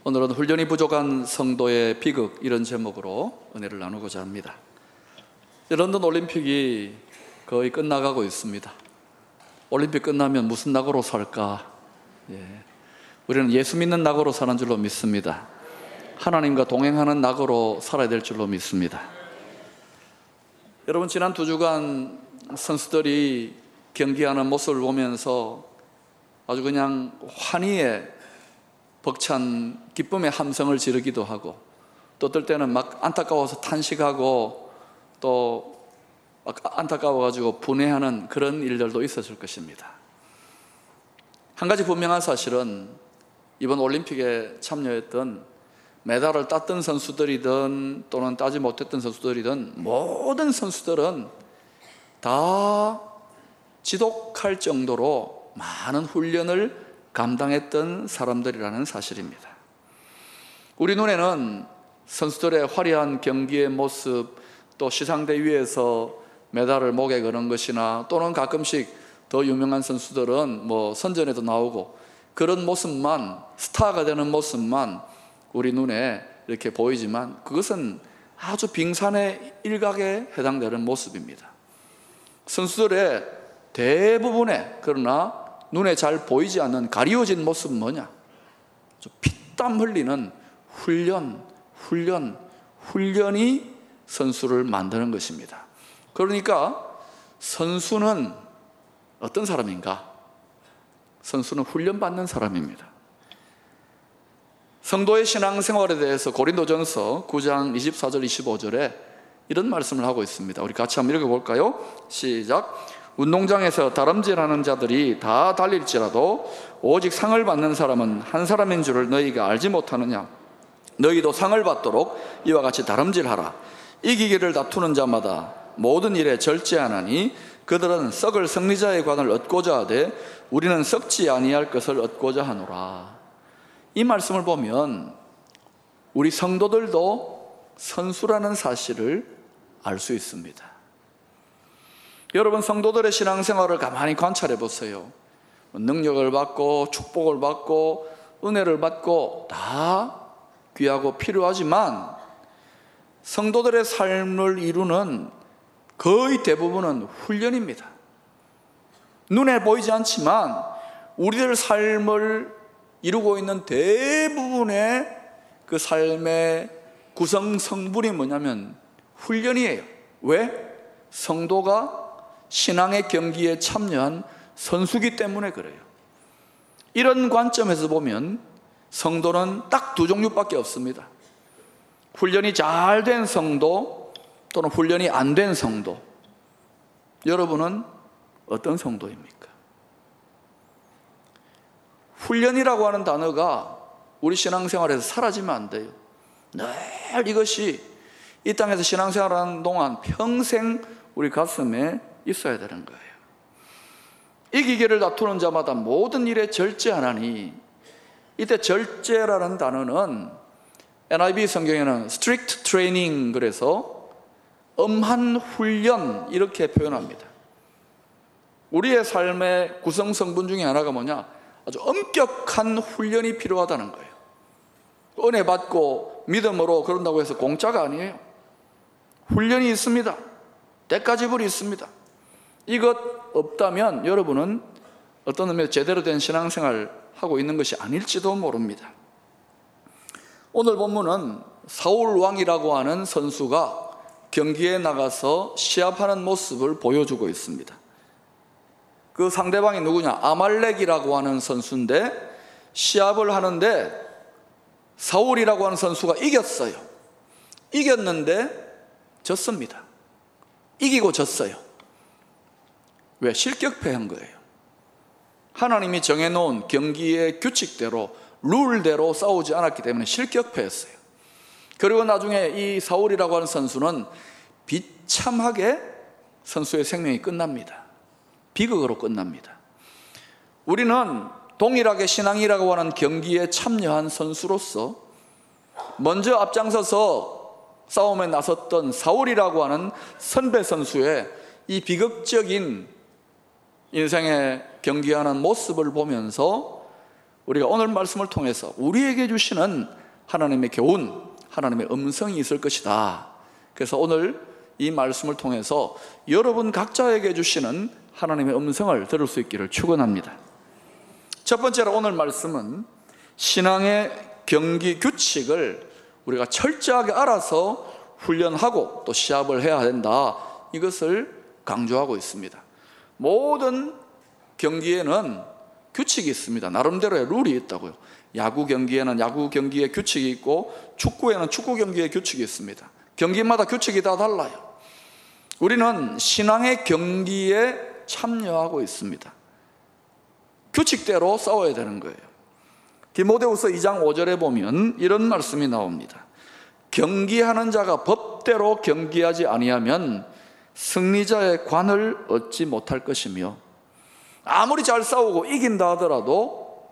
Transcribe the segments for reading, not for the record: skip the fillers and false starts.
오늘은 훈련이 부족한 성도의 비극, 이런 제목으로 은혜를 나누고자 합니다. 런던 올림픽이 거의 끝나가고 있습니다. 올림픽 끝나면 무슨 낙으로 살까? 우리는 예수 믿는 낙으로 사는 줄로 믿습니다. 하나님과 동행하는 낙으로 살아야 될 줄로 믿습니다. 여러분, 지난 2주간 선수들이 경기하는 모습을 보면서 아주 그냥 환희에 벅찬 기쁨의 함성을 지르기도 하고, 또 어떨 때는 막 안타까워서 탄식하고, 또 막 안타까워가지고 분해하는 그런 일들도 있었을 것입니다. 한 가지 분명한 사실은 이번 올림픽에 참여했던, 메달을 땄던 선수들이든 또는 따지 못했던 선수들이든 모든 선수들은 다 지독할 정도로 많은 훈련을 감당했던 사람들이라는 사실입니다. 우리 눈에는 선수들의 화려한 경기의 모습, 또 시상대 위에서 메달을 목에 거는 것이나, 또는 가끔씩 더 유명한 선수들은 선전에도 나오고, 그런 모습만, 스타가 되는 모습만 우리 눈에 이렇게 보이지만, 그것은 아주 빙산의 일각에 해당되는 모습입니다. 선수들의 대부분의, 그러나 눈에 잘 보이지 않는 가리워진 모습은 뭐냐? 피땀 흘리는 훈련이 선수를 만드는 것입니다. 그러니까 선수는 어떤 사람인가? 선수는 훈련받는 사람입니다. 성도의 신앙생활에 대해서 고린도전서 9장 24절 25절에 이런 말씀을 하고 있습니다. 우리 같이 한번 읽어볼까요? 시작. 운동장에서 다름질하는 자들이 다 달릴지라도 오직 상을 받는 사람은 한 사람인 줄을 너희가 알지 못하느냐? 너희도 상을 받도록 이와 같이 다름질하라. 이기기를 다투는 자마다 모든 일에 절제하나니 그들은 썩을 승리자의 관을 얻고자 하되 우리는 썩지 아니할 것을 얻고자 하노라. 이 말씀을 보면 우리 성도들도 선수라는 사실을 알 수 있습니다. 여러분, 성도들의 신앙생활을 가만히 관찰해 보세요. 능력을 받고 축복을 받고 은혜를 받고 다 귀하고 필요하지만, 성도들의 삶을 이루는 거의 대부분은 훈련입니다. 눈에 보이지 않지만 우리들 삶을 이루고 있는 대부분의 그 삶의 구성 성분이 뭐냐면 훈련이에요. 왜? 성도가 신앙의 경기에 참여한 선수기 때문에 그래요. 이런 관점에서 보면 성도는 딱 2종류밖에 없습니다. 훈련이 잘 된 성도 또는 훈련이 안 된 성도. 여러분은 어떤 성도입니까? 훈련이라고 하는 단어가 우리 신앙생활에서 사라지면 안 돼요. 늘 이것이 이 땅에서 신앙생활하는 동안 평생 우리 가슴에 있어야 되는 거예요. 이기기를 다투는 자마다 모든 일에 절제하나니, 이때 절제라는 단어는 NIV 성경에는 strict training, 그래서 엄한 훈련, 이렇게 표현합니다. 우리의 삶의 구성 성분 중에 하나가 뭐냐? 아주 엄격한 훈련이 필요하다는 거예요. 은혜 받고 믿음으로 그런다고 해서 공짜가 아니에요. 훈련이 있습니다. 때까지불이 있습니다. 이것 없다면 여러분은 어떤 의미에서 제대로 된 신앙생활을 하고 있는 것이 아닐지도 모릅니다. 오늘 본문은 사울 왕이라고 하는 선수가 경기에 나가서 시합하는 모습을 보여주고 있습니다. 그 상대방이 누구냐? 아말렉이라고 하는 선수인데, 시합을 하는데 사울이라고 하는 선수가 이겼어요. 이겼는데 졌습니다. 이기고 졌어요. 왜? 실격패한 거예요. 하나님이 정해놓은 경기의 규칙대로, 룰대로 싸우지 않았기 때문에 실격패였어요. 그리고 나중에 이 사울이라고 하는 선수는 비참하게 선수의 생명이 끝납니다. 비극으로 끝납니다. 우리는 동일하게 신앙이라고 하는 경기에 참여한 선수로서 먼저 앞장서서 싸움에 나섰던 사울이라고 하는 선배 선수의 이 비극적인 인생의 경기하는 모습을 보면서 우리가 오늘 말씀을 통해서 우리에게 주시는 하나님의 교훈, 하나님의 음성이 있을 것이다. 그래서 오늘 이 말씀을 통해서 여러분 각자에게 주시는 하나님의 음성을 들을 수 있기를 축원합니다. 첫 번째로 오늘 말씀은 신앙의 경기 규칙을 우리가 철저하게 알아서 훈련하고 또 시합을 해야 된다, 이것을 강조하고 있습니다. 모든 경기에는 규칙이 있습니다. 나름대로의 룰이 있다고요. 야구 경기에는 야구 경기의 규칙이 있고, 축구에는 축구 경기의 규칙이 있습니다. 경기마다 규칙이 다 달라요. 우리는 신앙의 경기에 참여하고 있습니다. 규칙대로 싸워야 되는 거예요. 디모데후서 2장 5절에 보면 이런 말씀이 나옵니다. 경기하는 자가 법대로 경기하지 아니하면 승리자의 관을 얻지 못할 것이며, 아무리 잘 싸우고 이긴다 하더라도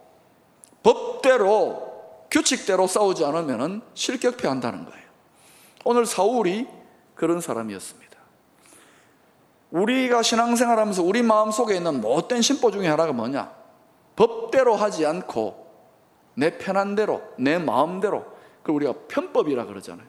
법대로 규칙대로 싸우지 않으면 실격패한다는 거예요. 오늘 사울이 그런 사람이었습니다. 우리가 신앙생활하면서 우리 마음속에 있는 못된 심보 중에 하나가 뭐냐? 법대로 하지 않고 내 편한 대로, 내 마음대로, 그걸 우리가 편법이라 그러잖아요.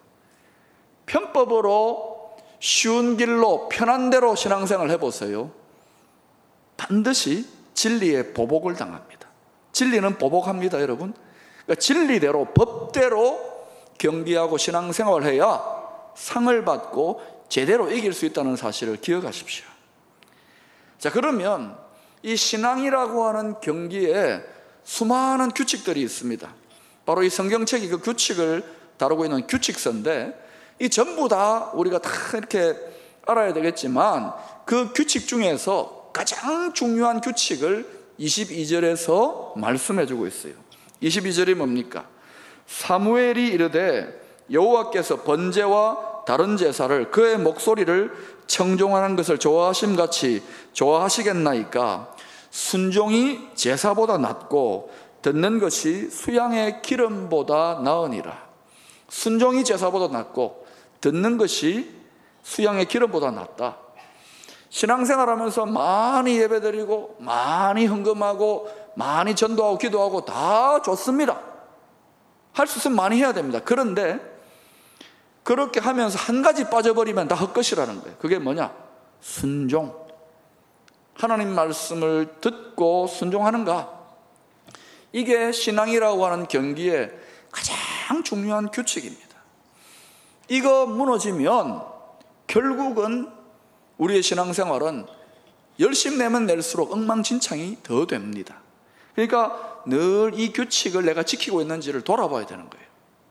편법으로 쉬운 길로 편한 대로 신앙생활을 해보세요. 반드시 진리의 보복을 당합니다. 진리는 보복합니다, 여러분. 그러니까 진리대로, 법대로 경기하고 신앙생활을 해야 상을 받고 제대로 이길 수 있다는 사실을 기억하십시오. 자, 그러면 이 신앙이라고 하는 경기에 수많은 규칙들이 있습니다. 바로 이 성경책이 그 규칙을 다루고 있는 규칙서인데, 이 전부 다 우리가 다 이렇게 알아야 되겠지만 그 규칙 중에서 가장 중요한 규칙을 22절에서 말씀해 주고 있어요. 22절이 뭡니까? 사무엘이 이르되 여호와께서 번제와 다른 제사를 그의 목소리를 청종하는 것을 좋아하심같이 좋아하시겠나이까? 순종이 제사보다 낫고 듣는 것이 수양의 기름보다 나으니라. 순종이 제사보다 낫고 듣는 것이 수양의 기름보다 낫다. 신앙생활하면서 많이 예배드리고 많이 헌금하고 많이 전도하고 기도하고 다 좋습니다. 할 수 있으면 많이 해야 됩니다. 그런데 그렇게 하면서 한 가지 빠져버리면 다 헛것이라는 거예요. 그게 뭐냐? 순종. 하나님 말씀을 듣고 순종하는가? 이게 신앙이라고 하는 경기의 가장 중요한 규칙입니다. 이거 무너지면 결국은 우리의 신앙생활은 열심 내면 낼수록 엉망진창이 더 됩니다. 그러니까 늘 이 규칙을 내가 지키고 있는지를 돌아봐야 되는 거예요.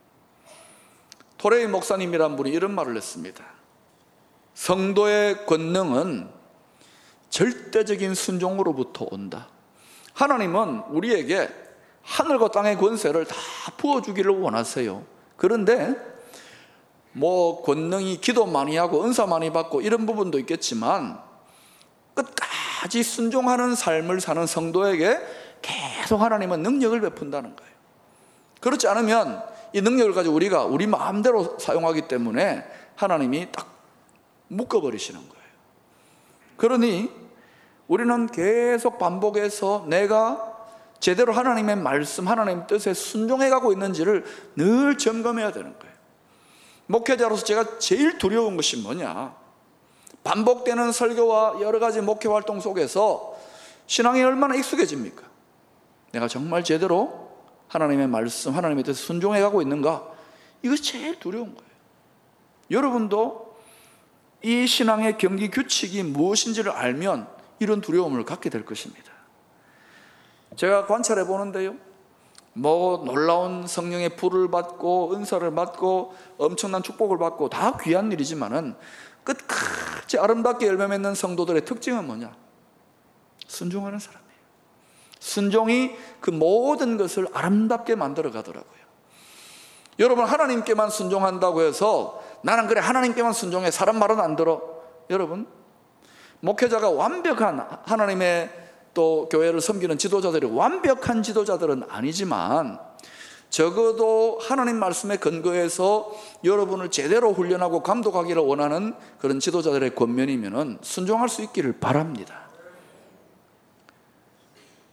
토레이 목사님이란 분이 이런 말을 했습니다. 성도의 권능은 절대적인 순종으로부터 온다. 하나님은 우리에게 하늘과 땅의 권세를 다 부어주기를 원하세요. 그런데 뭐 권능이 기도 많이 하고 은사 많이 받고 이런 부분도 있겠지만 끝까지 순종하는 삶을 사는 성도에게 계속 하나님은 능력을 베푼다는 거예요. 그렇지 않으면 이 능력을 가지고 우리가 우리 마음대로 사용하기 때문에 하나님이 딱 묶어버리시는 거예요. 그러니 우리는 계속 반복해서 내가 제대로 하나님의 말씀, 하나님의 뜻에 순종해가고 있는지를 늘 점검해야 되는 거예요. 목회자로서 제가 제일 두려운 것이 뭐냐? 반복되는 설교와 여러 가지 목회 활동 속에서 신앙이 얼마나 익숙해집니까? 내가 정말 제대로 하나님의 말씀, 하나님의 뜻에 순종해가고 있는가? 이것이 제일 두려운 거예요. 여러분도 이 신앙의 경기 규칙이 무엇인지를 알면 이런 두려움을 갖게 될 것입니다. 제가 관찰해 보는데요, 뭐 놀라운 성령의 불을 받고 은사를 받고 엄청난 축복을 받고 다 귀한 일이지만은 끝까지 아름답게 열매 맺는 성도들의 특징은 뭐냐? 순종하는 사람이에요. 순종이 그 모든 것을 아름답게 만들어 가더라고요. 여러분, 하나님께만 순종한다고 해서 나는 그래 하나님께만 순종해, 사람 말은 안 들어. 여러분, 목회자가 완벽한 하나님의 또 교회를 섬기는 지도자들이 완벽한 지도자들은 아니지만 적어도 하나님 말씀에 근거해서 여러분을 제대로 훈련하고 감독하기를 원하는 그런 지도자들의 권면이면은 순종할 수 있기를 바랍니다.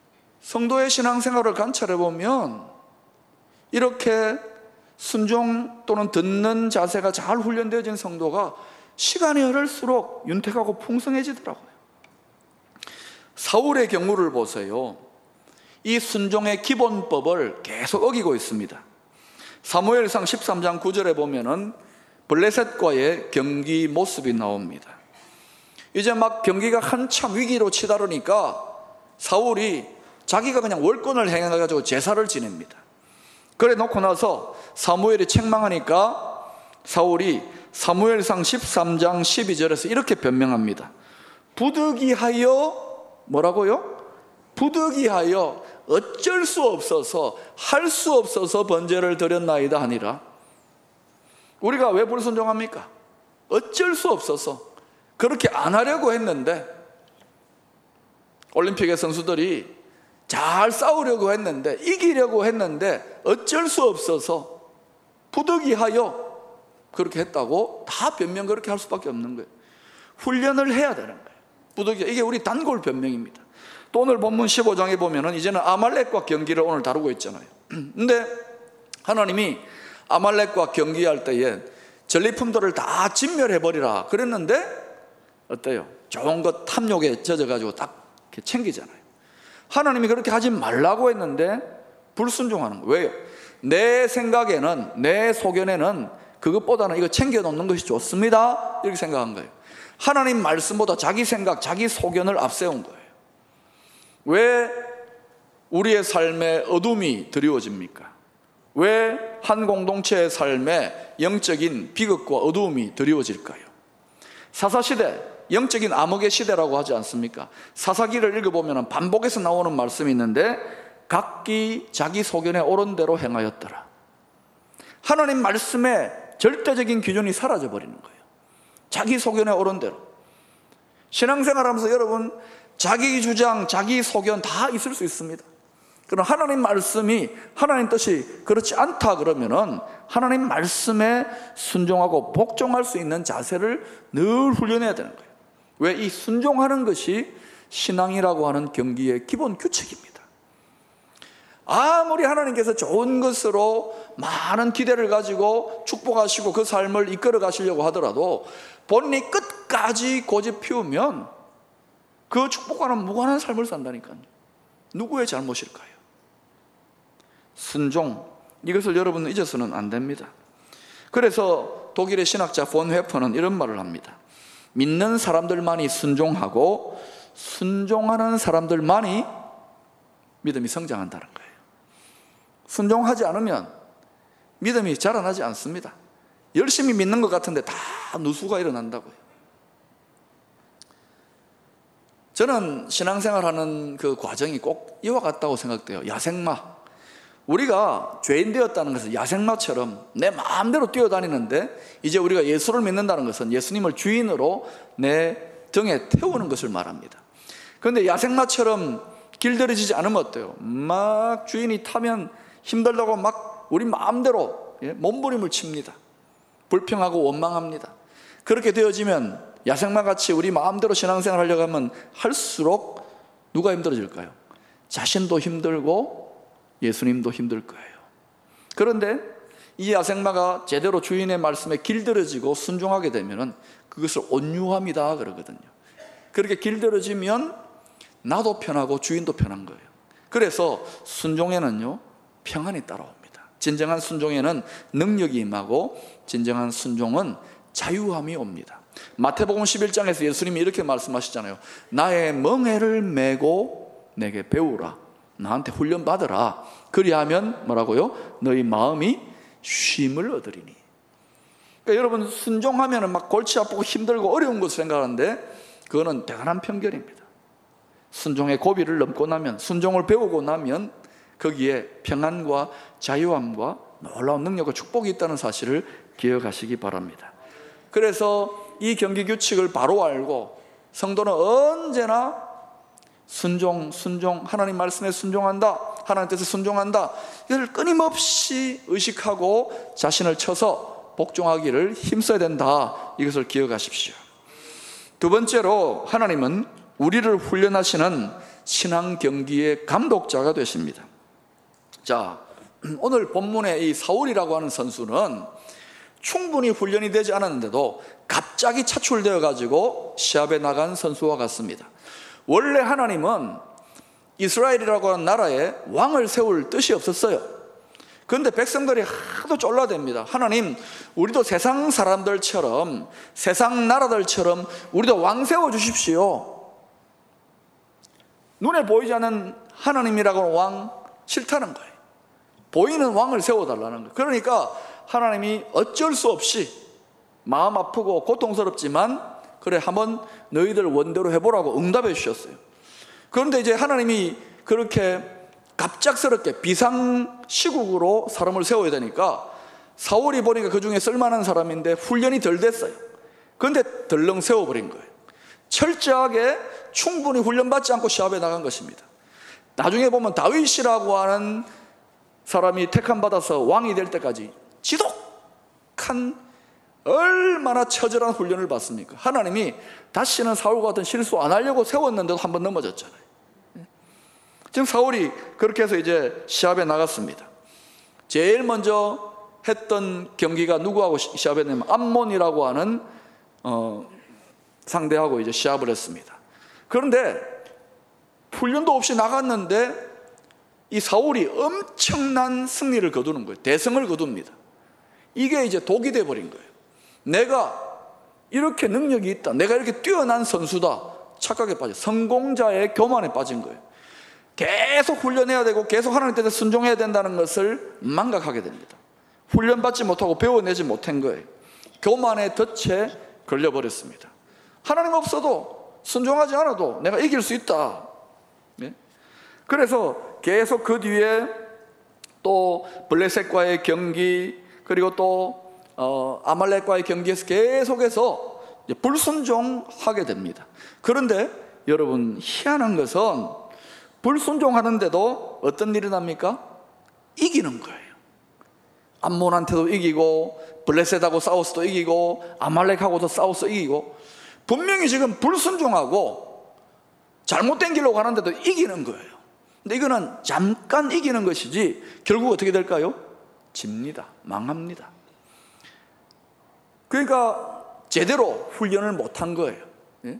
성도의 신앙생활을 관찰해 보면 이렇게 순종 또는 듣는 자세가 잘 훈련되어진 성도가 시간이 흐를수록 윤택하고 풍성해지더라고요. 사울의 경우를 보세요. 이 순종의 기본법을 계속 어기고 있습니다. 사무엘상 13장 9절에 보면은 블레셋과의 경기 모습이 나옵니다. 이제 막 경기가 한참 위기로 치달으니까 사울이 자기가 그냥 월권을 행해가지고 제사를 지냅니다. 그래 놓고 나서 사무엘이 책망하니까 사울이 사무엘상 13장 12절에서 이렇게 변명합니다. 부득이하여 뭐라고요? 부득이하여 어쩔 수 없어서 할 수 없어서 번제를 드렸나이다 하니라. 우리가 왜 불순종합니까? 어쩔 수 없어서 그렇게 안 하려고 했는데, 올림픽의 선수들이 잘 싸우려고 했는데, 이기려고 했는데 어쩔 수 없어서 부득이하여 그렇게 했다고 다 변명 그렇게 할 수밖에 없는 거예요. 훈련을 해야 되는 거예요. 부득이하, 이게 우리 단골 변명입니다. 또 오늘 본문 15장에 보면은 이제는 아말렉과 경기를 오늘 다루고 있잖아요. 근데 하나님이 아말렉과 경기할 때에 전리품들을 다 진멸해버리라 그랬는데 어때요? 좋은 것 탐욕에 젖어가지고 딱 이렇게 챙기잖아요. 하나님이 그렇게 하지 말라고 했는데 불순종하는 거예요. 왜요? 내 생각에는, 내 소견에는 그것보다는 이거 챙겨놓는 것이 좋습니다 이렇게 생각한 거예요. 하나님 말씀보다 자기 생각, 자기 소견을 앞세운 거예요. 왜 우리의 삶에 어둠이 드리워집니까? 왜 한 공동체의 삶에 영적인 비극과 어두움이 드리워질까요? 사사시대, 영적인 암흑의 시대라고 하지 않습니까? 사사기를 읽어보면 반복해서 나오는 말씀이 있는데 각기 자기 소견에 옳은 대로 행하였더라. 하나님 말씀에 절대적인 기준이 사라져버리는 거예요. 자기 소견에 옳은 대로. 신앙생활하면서 여러분 자기 주장, 자기 소견 다 있을 수 있습니다. 그럼 하나님 말씀이 하나님 뜻이 그렇지 않다 그러면은 하나님 말씀에 순종하고 복종할 수 있는 자세를 늘 훈련해야 되는 거예요. 왜? 이 순종하는 것이 신앙이라고 하는 경기의 기본 규칙입니다. 아무리 하나님께서 좋은 것으로 많은 기대를 가지고 축복하시고 그 삶을 이끌어 가시려고 하더라도 본인이 끝까지 고집 피우면 그 축복과는 무관한 삶을 산다니까요. 누구의 잘못일까요? 순종, 이것을 여러분은 잊어서는 안 됩니다. 그래서 독일의 신학자 본 회퍼는 이런 말을 합니다. 믿는 사람들만이 순종하고 순종하는 사람들만이 믿음이 성장한다는 거예요. 순종하지 않으면 믿음이 자라나지 않습니다. 열심히 믿는 것 같은데 다 누수가 일어난다고요. 저는 신앙생활하는 그 과정이 꼭 이와 같다고 생각돼요. 야생마. 우리가 죄인 되었다는 것은 야생마처럼 내 마음대로 뛰어다니는데 이제 우리가 예수를 믿는다는 것은 예수님을 주인으로 내 등에 태우는 것을 말합니다. 그런데 야생마처럼 길들여지지 않으면 어때요? 막 주인이 타면 힘들다고 막 우리 마음대로 몸부림을 칩니다. 불평하고 원망합니다. 그렇게 되어지면 야생마같이 우리 마음대로 신앙생활 하려고 하면 할수록 누가 힘들어질까요? 자신도 힘들고 예수님도 힘들 거예요. 그런데 이 야생마가 제대로 주인의 말씀에 길들여지고 순종하게 되면 그것을 온유함이다 그러거든요. 그렇게 길들여지면 나도 편하고 주인도 편한 거예요. 그래서 순종에는요 평안이 따라옵니다. 진정한 순종에는 능력이 임하고 진정한 순종은 자유함이 옵니다. 마태복음 11장에서 예수님이 이렇게 말씀하시잖아요. 나의 멍에를 메고 내게 배우라. 나한테 훈련 받으라. 그리하면 뭐라고요? 너희 마음이 쉼을 얻으리니. 그러니까 여러분 순종하면 막 골치 아프고 힘들고 어려운 것을 생각하는데 그거는 대단한 편견입니다. 순종의 고비를 넘고 나면, 순종을 배우고 나면 거기에 평안과 자유함과 놀라운 능력과 축복이 있다는 사실을 기억하시기 바랍니다. 그래서 이 경기 규칙을 바로 알고 성도는 언제나 순종, 하나님 말씀에 순종한다, 하나님 뜻에 순종한다, 이걸 끊임없이 의식하고 자신을 쳐서 복종하기를 힘써야 된다, 이것을 기억하십시오. 두 번째로 하나님은 우리를 훈련하시는 신앙 경기의 감독자가 되십니다. 자, 오늘 본문의 이 사울이라고 하는 선수는 충분히 훈련이 되지 않았는데도 갑자기 차출되어 가지고 시합에 나간 선수와 같습니다. 원래 하나님은 이스라엘이라고 하는 나라에 왕을 세울 뜻이 없었어요. 그런데 백성들이 하도 쫄라댑니다. 하나님, 우리도 세상 사람들처럼, 세상 나라들처럼 우리도 왕 세워주십시오. 눈에 보이지 않는 하나님이라고 하는 왕 싫다는 거예요. 보이는 왕을 세워달라는 거예요. 그러니까 하나님이 어쩔 수 없이 마음 아프고 고통스럽지만 그래, 한번 너희들 원대로 해보라고 응답해 주셨어요. 그런데 이제 하나님이 그렇게 갑작스럽게 비상시국으로 사람을 세워야 되니까 사울이 보니까 그 중에 쓸만한 사람인데 훈련이 덜 됐어요. 그런데 덜렁 세워버린 거예요. 철저하게 충분히 훈련받지 않고 시합에 나간 것입니다. 나중에 보면 다윗이라고 하는 사람이 택함받아서 왕이 될 때까지 지독한, 얼마나 처절한 훈련을 받습니까? 하나님이 다시는 사울과 같은 실수 안 하려고 세웠는데도 한 번 넘어졌잖아요. 지금 사울이 그렇게 해서 이제 시합에 나갔습니다. 제일 먼저 했던 경기가 누구하고 시합에 나면 암몬이라고 하는 상대하고 이제 시합을 했습니다. 그런데 훈련도 없이 나갔는데 이 사울이 엄청난 승리를 거두는 거예요. 대승을 거둡니다. 이게 이제 독이 돼버린 거예요. 내가 이렇게 능력이 있다, 내가 이렇게 뛰어난 선수다 착각에 빠져 성공자의 교만에 빠진 거예요. 계속 훈련해야 되고 계속 하나님 뜻에 순종해야 된다는 것을 망각하게 됩니다. 훈련받지 못하고 배워내지 못한 거예요. 교만의 덫에 걸려버렸습니다. 하나님 없어도, 순종하지 않아도 내가 이길 수 있다. 네? 그래서 계속 그 뒤에 또 블레셋과의 경기, 그리고 또 아말렉과의 경기에서 계속해서 불순종하게 됩니다. 그런데 여러분, 희한한 것은 불순종하는데도 어떤 일이 납니까? 이기는 거예요. 암몬한테도 이기고, 블레셋하고 싸워서도 이기고, 아말렉하고도 싸워서 이기고, 분명히 지금 불순종하고 잘못된 길로 가는데도 이기는 거예요. 근데 이거는 잠깐 이기는 것이지 결국 어떻게 될까요? 집니다. 망합니다. 그러니까 제대로 훈련을 못한 거예요. 예?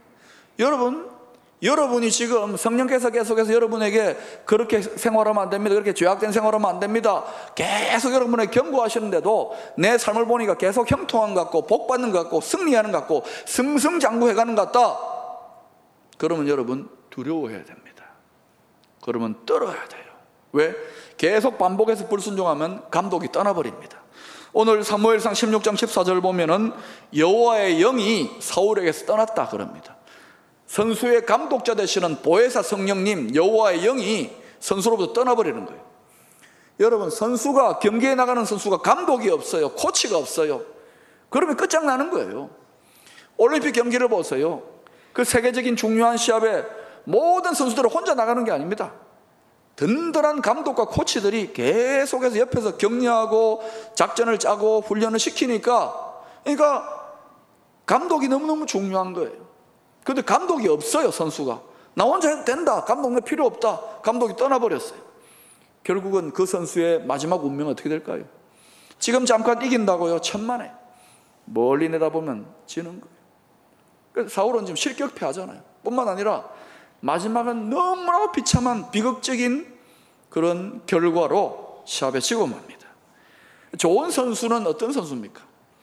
여러분이 지금 성령께서 계속해서 여러분에게 그렇게 생활하면 안 됩니다, 그렇게 죄악된 생활하면 안 됩니다, 계속 여러분에게 경고하시는데도 내 삶을 보니까 계속 형통한 것 같고 복받는 것 같고 승리하는 것 같고 승승장구해가는 것 같다. 그러면 여러분 두려워해야 됩니다. 그러면 떨어야 돼요. 왜? 계속 반복해서 불순종하면 감독이 떠나버립니다. 오늘 사무엘상 16장 14절 보면은 여호와의 영이 사울에게서 떠났다 그럽니다. 선수의 감독자 되시는 보혜사 성령님 여호와의 영이 선수로부터 떠나버리는 거예요. 여러분, 선수가, 경기에 나가는 선수가 감독이 없어요, 코치가 없어요, 그러면 끝장나는 거예요. 올림픽 경기를 보세요. 그 세계적인 중요한 시합에 모든 선수들은 혼자 나가는 게 아닙니다. 든든한 감독과 코치들이 계속해서 옆에서 격려하고 작전을 짜고 훈련을 시키니까, 그러니까 감독이 너무너무 중요한 거예요. 그런데 감독이 없어요. 선수가 나 혼자 해도 된다, 감독 내 필요 없다, 감독이 떠나버렸어요. 결국은 그 선수의 마지막 운명은 어떻게 될까요? 지금 잠깐 이긴다고요, 천만에 멀리 내다보면 지는 거예요. 그래서 사울은 지금 실격패하잖아요. 뿐만 아니라 마지막은 너무나 비참한 비극적인 그런 결과로 시합에 지고 맙니다. 좋은 선수는 어떤 선수입니까?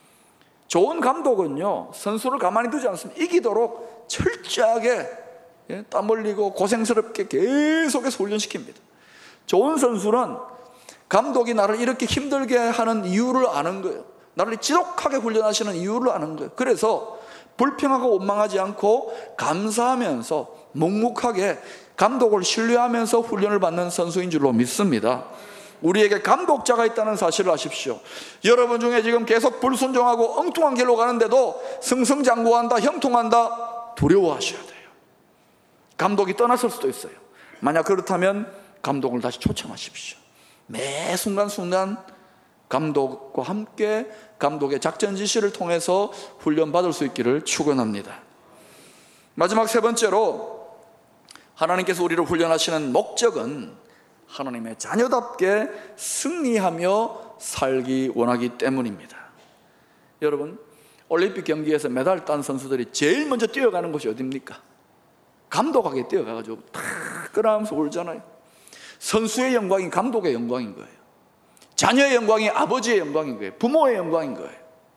좋은 감독은요, 선수를 가만히 두지 않습니다. 이기도록 철저하게 땀 흘리고 고생스럽게 계속해서 훈련시킵니다. 좋은 선수는 감독이 나를 이렇게 힘들게 하는 이유를 아는 거예요. 나를 지독하게 훈련하시는 이유를 아는 거예요. 그래서 불평하고 원망하지 않고 감사하면서 묵묵하게 감독을 신뢰하면서 훈련을 받는 선수인 줄로 믿습니다. 우리에게 감독자가 있다는 사실을 아십시오. 여러분 중에 지금 계속 불순종하고 엉뚱한 길로 가는데도 승승장구한다, 형통한다, 두려워하셔야 돼요. 감독이 떠났을 수도 있어요. 만약 그렇다면 감독을 다시 초청하십시오. 매 순간순간 감독과 함께 감독의 작전 지시를 통해서 훈련받을 수 있기를 축원합니다. 마지막 세 번째로, 하나님께서 우리를 훈련하시는 목적은 하나님의 자녀답게 승리하며 살기 원하기 때문입니다. 여러분, 올림픽 경기에서 메달 딴 선수들이 제일 먼저 뛰어가는 곳이 어디입니까? 감독에게 뛰어가가지고 탁 끌어가면서 울잖아요. 선수의 영광이 감독의 영광인 거예요. 자녀의 영광이 아버지의 영광인 거예요. 부모의 영광인 거예요.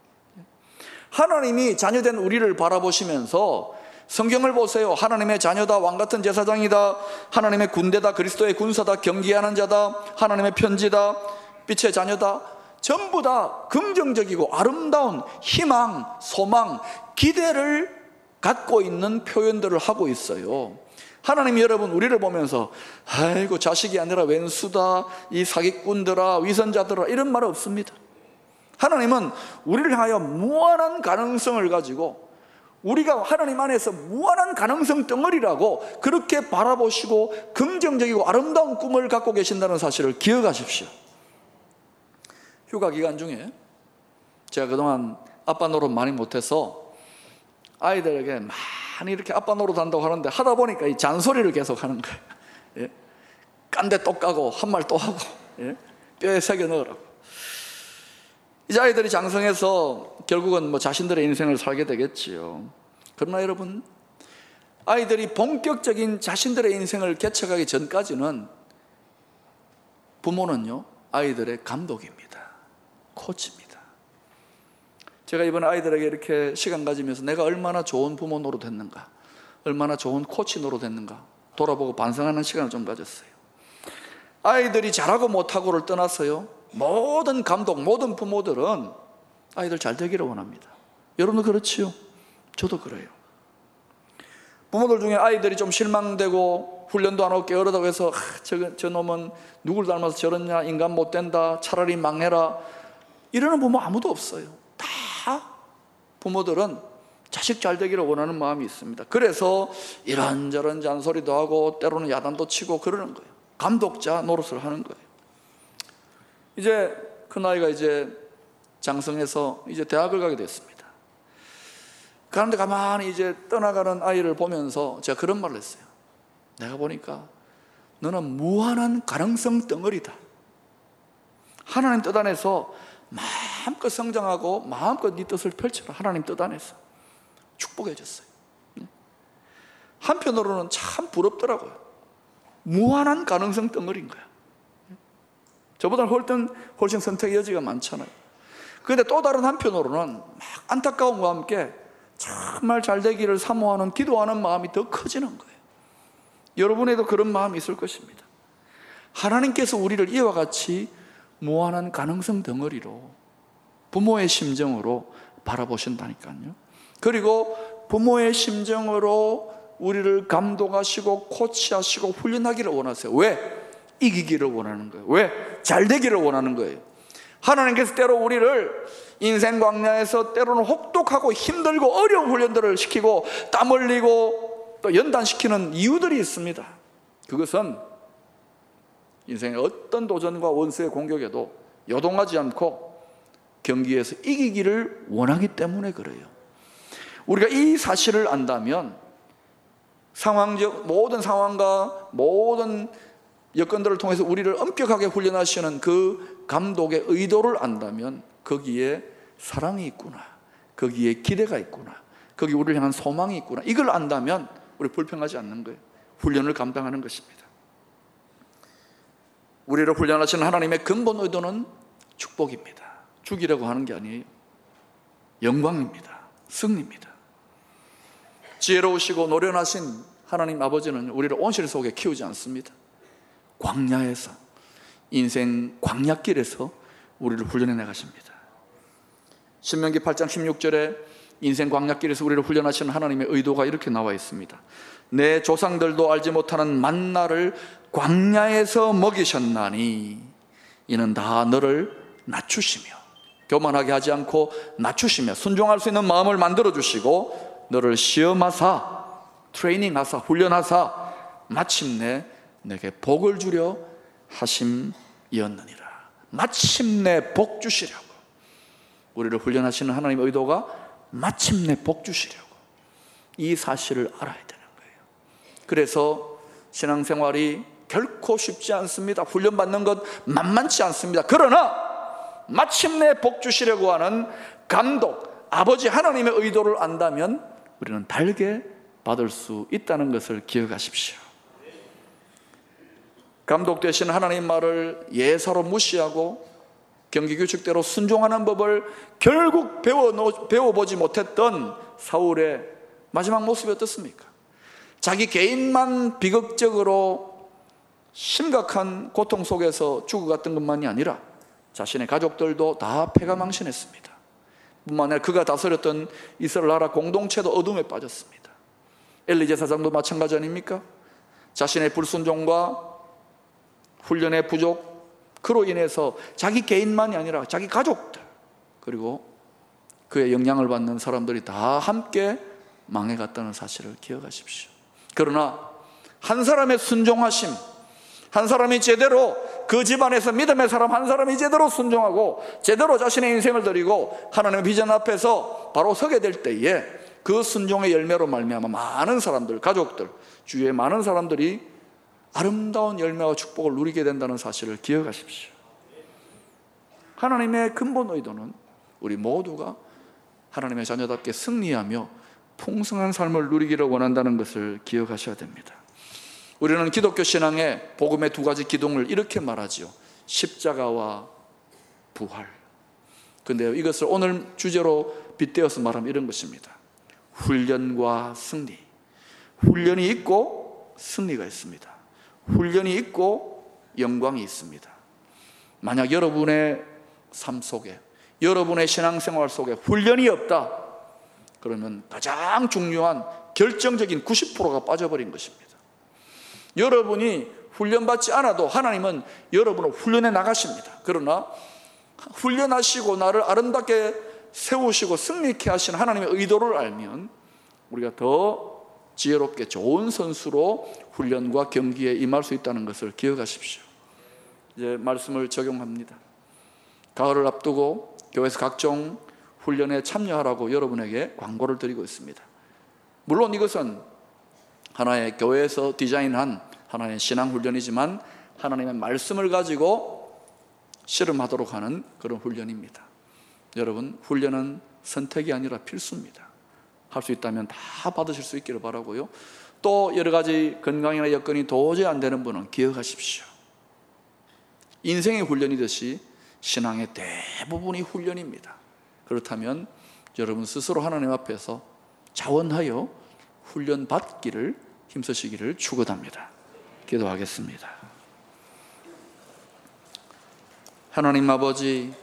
하나님이 자녀된 우리를 바라보시면서 성경을 보세요. 하나님의 자녀다, 왕같은 제사장이다, 하나님의 군대다, 그리스도의 군사다, 경기하는 자다, 하나님의 편지다, 빛의 자녀다, 전부 다 긍정적이고 아름다운 희망, 소망, 기대를 갖고 있는 표현들을 하고 있어요. 하나님이 여러분 우리를 보면서 아이고 자식이 아니라 웬수다, 이 사기꾼들아, 위선자들아, 이런 말 없습니다. 하나님은 우리를 향하여 무한한 가능성을 가지고, 우리가 하나님 안에서 무한한 가능성 덩어리라고 그렇게 바라보시고 긍정적이고 아름다운 꿈을 갖고 계신다는 사실을 기억하십시오. 휴가 기간 중에 제가 그동안 아빠 노릇 많이 못해서 아이들에게 많이 이렇게 아빠 노릇 한다고 하는데, 하다 보니까 이 잔소리를 계속 하는 거예요. 예? 깐데 또 까고 한 말 또 하고, 예? 뼈에 새겨 넣으라고. 이제 아이들이 장성해서 결국은 뭐 자신들의 인생을 살게 되겠지요. 그러나 여러분, 아이들이 본격적인 자신들의 인생을 개척하기 전까지는 부모는요, 아이들의 감독입니다. 코치입니다. 제가 이번에 아이들에게 이렇게 시간 가지면서 내가 얼마나 좋은 부모 노릇했는가, 얼마나 좋은 코치 노릇했는가 돌아보고 반성하는 시간을 좀 가졌어요. 아이들이 잘하고 못하고를 떠나서요, 모든 감독, 모든 부모들은 아이들 잘 되기를 원합니다. 여러분도 그렇지요? 저도 그래요. 부모들 중에 아이들이 좀 실망되고 훈련도 안 하고 게으르다고 해서 저 놈은 누굴 닮아서 저러냐, 인간 못 된다, 차라리 망해라, 이러는 부모 아무도 없어요. 다 부모들은 자식 잘 되기를 원하는 마음이 있습니다. 그래서 이런저런 잔소리도 하고 때로는 야단도 치고 그러는 거예요. 감독자 노릇을 하는 거예요. 이제 그 나이가 이제 장성해서 이제 대학을 가게 됐습니다. 그런데 가만히 이제 떠나가는 아이를 보면서 제가 그런 말을 했어요. 내가 보니까 너는 무한한 가능성 덩어리다. 하나님 뜻 안에서 마음껏 성장하고 마음껏 네 뜻을 펼쳐라. 하나님 뜻 안에서 축복해 줬어요. 한편으로는 참 부럽더라고요. 무한한 가능성 덩어리인 거야. 저보다 훨씬 선택의 여지가 많잖아요. 그런데 또 다른 한편으로는 막 안타까움과 함께 정말 잘 되기를 사모하는, 기도하는 마음이 더 커지는 거예요. 여러분에도 그런 마음이 있을 것입니다. 하나님께서 우리를 이와 같이 무한한 가능성 덩어리로, 부모의 심정으로 바라보신다니까요. 그리고 부모의 심정으로 우리를 감독하시고 코치하시고 훈련하기를 원하세요. 왜? 이기기를 원하는 거예요. 왜? 잘 되기를 원하는 거예요. 하나님께서 때로 우리를 인생 광야에서 때로는 혹독하고 힘들고 어려운 훈련들을 시키고 땀 흘리고 또 연단시키는 이유들이 있습니다. 그것은 인생의 어떤 도전과 원수의 공격에도 요동하지 않고 경기에서 이기기를 원하기 때문에 그래요. 우리가 이 사실을 안다면 모든 상황과 모든 여건들을 통해서 우리를 엄격하게 훈련하시는 그 감독의 의도를 안다면 거기에 사랑이 있구나, 거기에 기대가 있구나, 거기 우리를 향한 소망이 있구나, 이걸 안다면 우리 불평하지 않는 거예요. 훈련을 감당하는 것입니다. 우리를 훈련하시는 하나님의 근본 의도는 축복입니다. 죽이려고 하는 게 아니에요. 영광입니다. 승리입니다. 지혜로우시고 노련하신 하나님 아버지는 우리를 온실 속에 키우지 않습니다. 광야에서, 인생 광야길에서 우리를 훈련해 나가십니다. 신명기 8장 16절에 인생 광야길에서 우리를 훈련하시는 하나님의 의도가 이렇게 나와 있습니다. 내 조상들도 알지 못하는 만나를 광야에서 먹이셨나니 이는 다 너를 낮추시며, 교만하게 하지 않고 낮추시며 순종할 수 있는 마음을 만들어주시고 너를 시험하사, 트레이닝하사, 훈련하사 마침내 내게 복을 주려 하심이었느니라. 마침내 복 주시려고, 우리를 훈련하시는 하나님의 의도가 마침내 복 주시려고, 이 사실을 알아야 되는 거예요. 그래서 신앙생활이 결코 쉽지 않습니다. 훈련받는 것 만만치 않습니다. 그러나 마침내 복 주시려고 하는 감독, 아버지 하나님의 의도를 안다면 우리는 달게 받을 수 있다는 것을 기억하십시오. 감독 되신 하나님 말을 예사로 무시하고 경기규칙대로 순종하는 법을 결국 배워보지 못했던 사울의 마지막 모습이 어떻습니까? 자기 개인만 비극적으로 심각한 고통 속에서 죽어갔던 것만이 아니라 자신의 가족들도 다 패가망신했습니다. 뿐만 아니라 그가 다스렸던 이스라엘 나라 공동체도 어둠에 빠졌습니다. 엘리 제사장도 마찬가지 아닙니까? 자신의 불순종과 훈련의 부족, 그로 인해서 자기 개인만이 아니라 자기 가족들, 그리고 그의 영향을 받는 사람들이 다 함께 망해갔다는 사실을 기억하십시오. 그러나 한 사람의 순종하심, 한 사람이 제대로 그 집안에서 믿음의 사람 한 사람이 제대로 순종하고 제대로 자신의 인생을 드리고 하나님의 비전 앞에서 바로 서게 될 때에 그 순종의 열매로 말미암아 많은 사람들, 가족들, 주위의 많은 사람들이 아름다운 열매와 축복을 누리게 된다는 사실을 기억하십시오. 하나님의 근본 의도는 우리 모두가 하나님의 자녀답게 승리하며 풍성한 삶을 누리기를 원한다는 것을 기억하셔야 됩니다. 우리는 기독교 신앙의 복음의 두 가지 기둥을 이렇게 말하지요. 십자가와 부활. 그런데 이것을 오늘 주제로 빗대어서 말하면 이런 것입니다. 훈련과 승리. 훈련이 있고 승리가 있습니다. 훈련이 있고 영광이 있습니다. 만약 여러분의 삶 속에, 여러분의 신앙생활 속에 훈련이 없다, 그러면 가장 중요한 결정적인 90%가 빠져버린 것입니다. 여러분이 훈련받지 않아도 하나님은 여러분을 훈련해 나가십니다. 그러나 훈련하시고 나를 아름답게 세우시고 승리케 하신 하나님의 의도를 알면 우리가 더 지혜롭게 좋은 선수로 훈련과 경기에 임할 수 있다는 것을 기억하십시오. 이제 말씀을 적용합니다. 가을을 앞두고 교회에서 각종 훈련에 참여하라고 여러분에게 광고를 드리고 있습니다. 물론 이것은 하나의 교회에서 디자인한 하나의 신앙훈련이지만 하나님의 말씀을 가지고 실험하도록 하는 그런 훈련입니다. 여러분, 훈련은 선택이 아니라 필수입니다. 할 수 있다면 다 받으실 수 있기를 바라고요. 또 여러 가지 건강이나 여건이 도저히 안 되는 분은 기억하십시오. 인생의 훈련이듯이 신앙의 대부분이 훈련입니다. 그렇다면 여러분 스스로 하나님 앞에서 자원하여 훈련 받기를 힘쓰시기를 축원합니다. 기도하겠습니다. 하나님 아버지,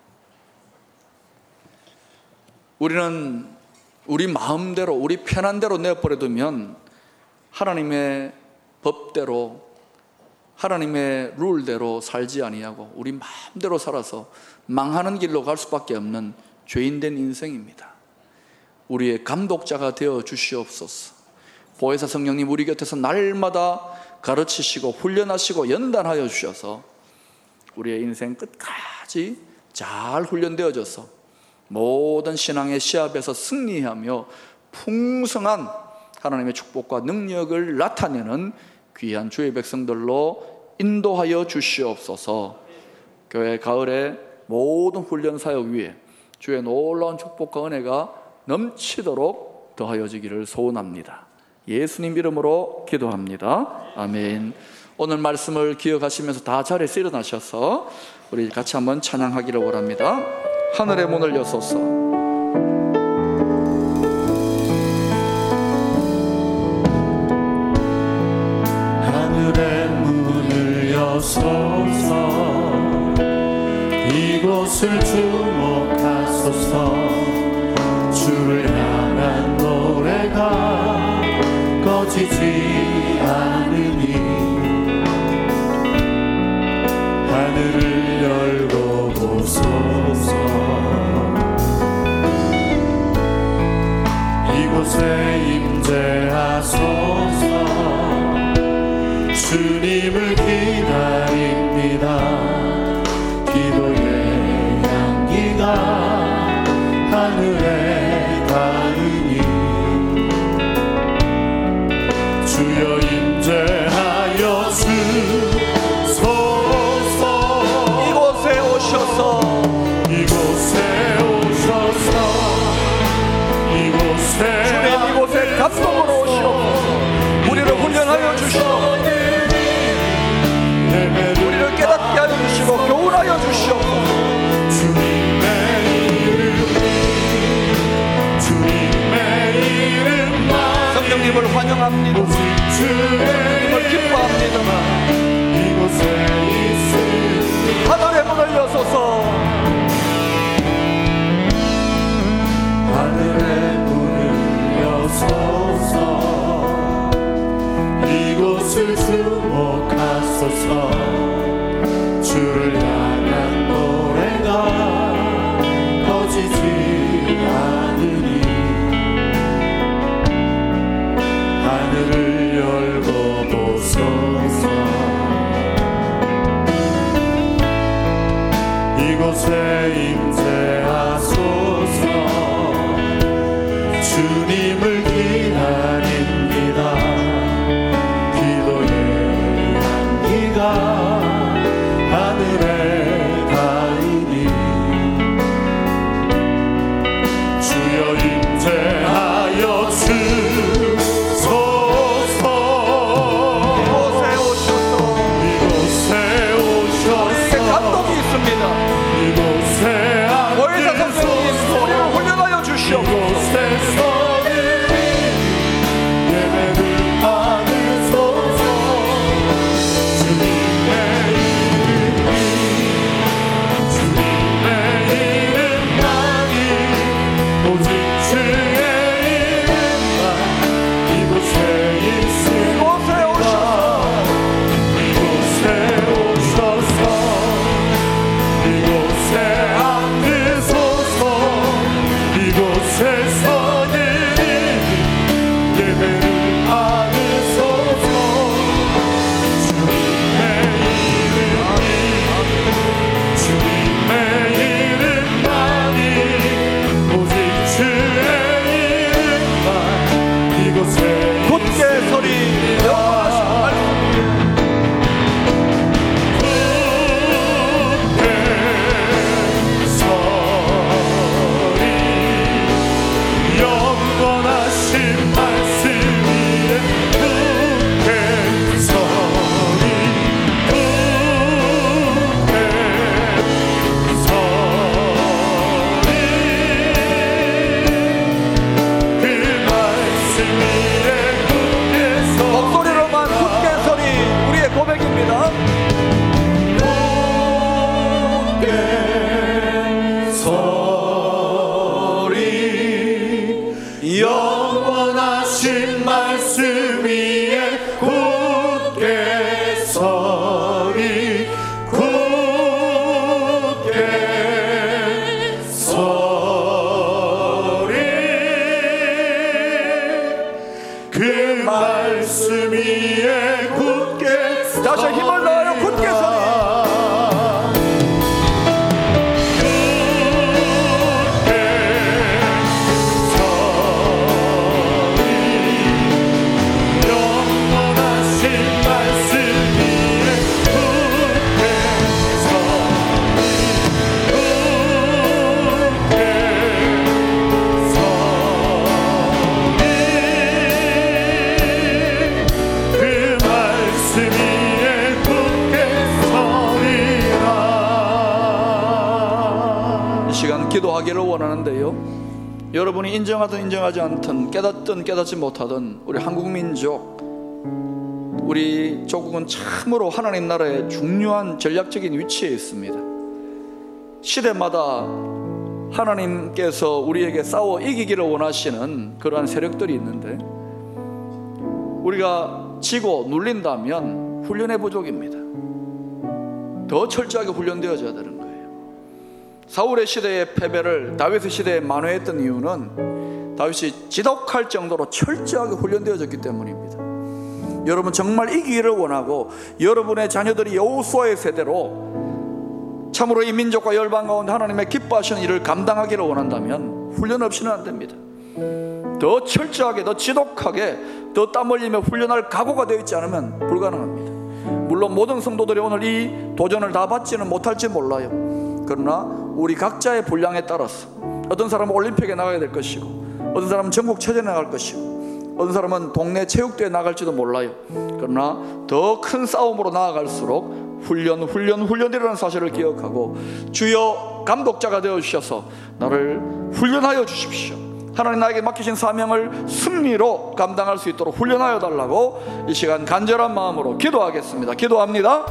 우리는 우리 마음대로, 우리 편한 대로 내버려두면 하나님의 법대로, 하나님의 룰대로 살지 아니하고 우리 마음대로 살아서 망하는 길로 갈 수밖에 없는 죄인된 인생입니다. 우리의 감독자가 되어 주시옵소서. 보혜사 성령님 우리 곁에서 날마다 가르치시고 훈련하시고 연단하여 주셔서 우리의 인생 끝까지 잘 훈련되어져서 모든 신앙의 시합에서 승리하며 풍성한 하나님의 축복과 능력을 나타내는 귀한 주의 백성들로 인도하여 주시옵소서. 교회 가을의 모든 훈련 사역 위에 주의 놀라운 축복과 은혜가 넘치도록 더하여지기를 소원합니다. 예수님 이름으로 기도합니다. 아멘. 오늘 말씀을 기억하시면서 다 자리에서 일어나셔서 우리 같이 한번 찬양하기를 원합니다. 하늘의 문을 여소서. 하늘의 문을 여소서. 이곳을 주목하소서. 주를 향한 노래가 꺼지지 않으니 하늘을 열고 보소서. 이곳에 임재하소서. 주님을 기다립니다. 기도의 향기가 하늘에 닿으니 주여 임재하소서. 임재하소서. 주님을 기다립니다. 기도의 향기가 하늘에 닿으니 주여 임재하여 주소서. 이곳에 오셔서 이곳에 오셔서 감동이 있습니다. 이곳에 보혜사 성령님 우리를 훈련하여 주시옵소서. 이곳에서 예배를 받으소서. 주님의 이름만이 오직 주의 이름만 이곳에 있습니다. 이곳에 오셔서 이곳에 앉으소서. 이곳에서 예배를 받으소서. 주님의 이름만이 오직 주의 이름만 이곳에 굳게 소리 영원하신 영원하신 말씀 위에 굳게 서리. 굳게 서리. 그 말씀 위에 굳게 서리. 목소리로만 굳게 소리 우리의 고백입니다. 굳게 서리. 영원하신 말씀 위에 굳게 서리. 굳게 서리. 그 말씀 위에 굳게 다시 힘을 다하여 굳게 서리. 영원하신 말씀 위에 굳게 서리. 굳게 서리. 그 말씀 위에 굳게 서리라. 이 시간 기도하기를 원하는데요. 여러분이 인정하든 인정하지 않든 깨닫든 깨닫지 못하든 우리 한국민족 우리 조국은 참으로 하나님 나라의 중요한 전략적인 위치에 있습니다. 시대마다 하나님께서 우리에게 싸워 이기기를 원하시는 그러한 세력들이 있는데 우리가 지고 눌린다면 훈련의 부족입니다. 더 철저하게 훈련되어져야 되는 거예요. 사울의 시대의 패배를 다윗의 시대에 만회했던 이유는 다윗이 지독할 정도로 철저하게 훈련되어졌기 때문입니다. 여러분 정말 이기기를 원하고 여러분의 자녀들이 여호수아의 세대로 참으로 이 민족과 열방 가운데 하나님의 기뻐하시는 일을 감당하기를 원한다면 훈련 없이는 안 됩니다. 더 철저하게 더 지독하게 더 땀 흘리며 훈련할 각오가 되어 있지 않으면 불가능합니다. 물론 모든 성도들이 오늘 이 도전을 다 받지는 못할지 몰라요. 그러나 우리 각자의 분량에 따라서 어떤 사람은 올림픽에 나가야 될 것이고 어떤 사람은 전국 체전에 나갈 것이고 어떤 사람은 동네 체육대회에 나갈지도 몰라요. 그러나 더 큰 싸움으로 나아갈수록 훈련이라는 사실을 기억하고 주여 감독자가 되어주셔서 나를 훈련하여 주십시오. 하나님 나에게 맡기신 사명을 승리로 감당할 수 있도록 훈련하여 달라고 이 시간 간절한 마음으로 기도하겠습니다. 기도합니다.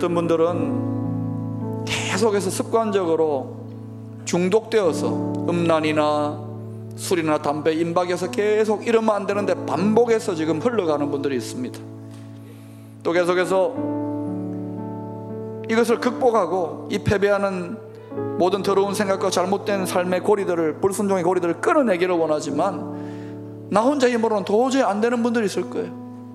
어떤 분들은 계속해서 습관적으로 중독되어서 음란이나 술이나 담배, 임박에서 계속 이러면 안 되는데 반복해서 지금 흘러가는 분들이 있습니다. 또 계속해서 이것을 극복하고 이 패배하는 모든 더러운 생각과 잘못된 삶의 고리들을, 불순종의 고리들을 끊어내기를 원하지만 나 혼자 힘으로는 도저히 안 되는 분들이 있을 거예요.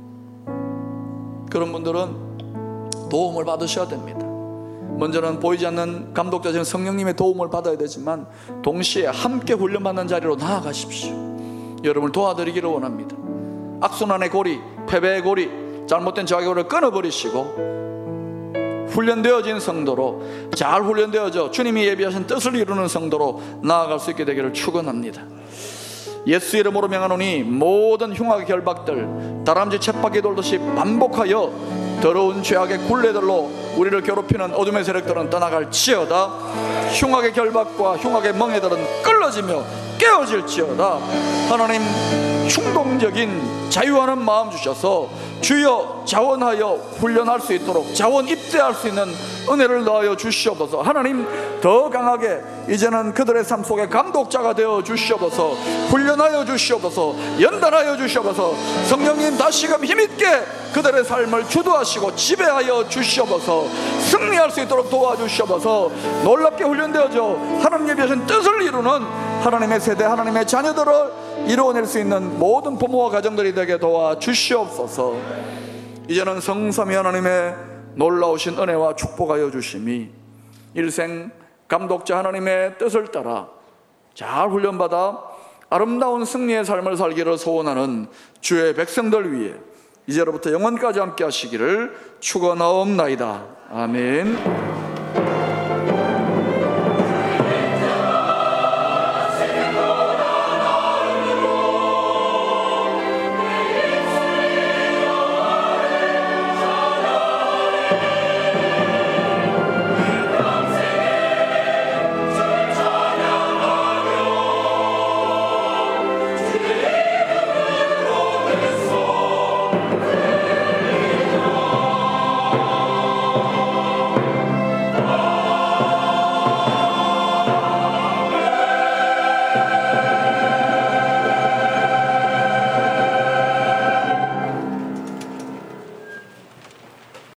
그런 분들은 도움을 받으셔야 됩니다. 먼저는 보이지 않는 감독자신 성령님의 도움을 받아야 되지만 동시에 함께 훈련받는 자리로 나아가십시오. 여러분을 도와드리기를 원합니다. 악순환의 고리, 패배의 고리, 잘못된 저항의 고리를 끊어버리시고 훈련되어진 성도로, 잘 훈련되어져 주님이 예비하신 뜻을 이루는 성도로 나아갈 수 있게 되기를 축원합니다. 예수 이름으로 명하노니 모든 흉악의 결박들, 다람쥐 쳇바퀴 돌듯이 반복하여 더러운 죄악의 굴레들로 우리를 괴롭히는 어둠의 세력들은 떠나갈지어다. 흉악의 결박과 흉악의 멍에들은 끌어지며 깨어질지어다. 하나님, 충동적인 자유하는 마음 주셔서 주여 자원하여 훈련할 수 있도록, 자원 입대할 수 있는 은혜를 넣어 주시옵소서. 하나님, 더 강하게 이제는 그들의 삶 속에 감독자가 되어 주시옵소서. 훈련하여 주시옵소서. 연단하여 주시옵소서. 성령님, 다시금 힘있게 그들의 삶을 주도하시고 지배하여 주시옵소서. 승리할 수 있도록 도와주시옵소서. 놀랍게 훈련되어져 하나님 예비하신 뜻을 이루는 하나님의 세대, 하나님의 자녀들을 이루어낼 수 있는 모든 부모와 가정들이 되게 도와주시옵소서. 이제는 성삼위 하나님의 놀라우신 은혜와 축복하여 주심이 일생 감독자 하나님의 뜻을 따라 잘 훈련받아 아름다운 승리의 삶을 살기를 소원하는 주의 백성들 위해 이제로부터 영원까지 함께 하시기를 축원하옵나이다. 아멘.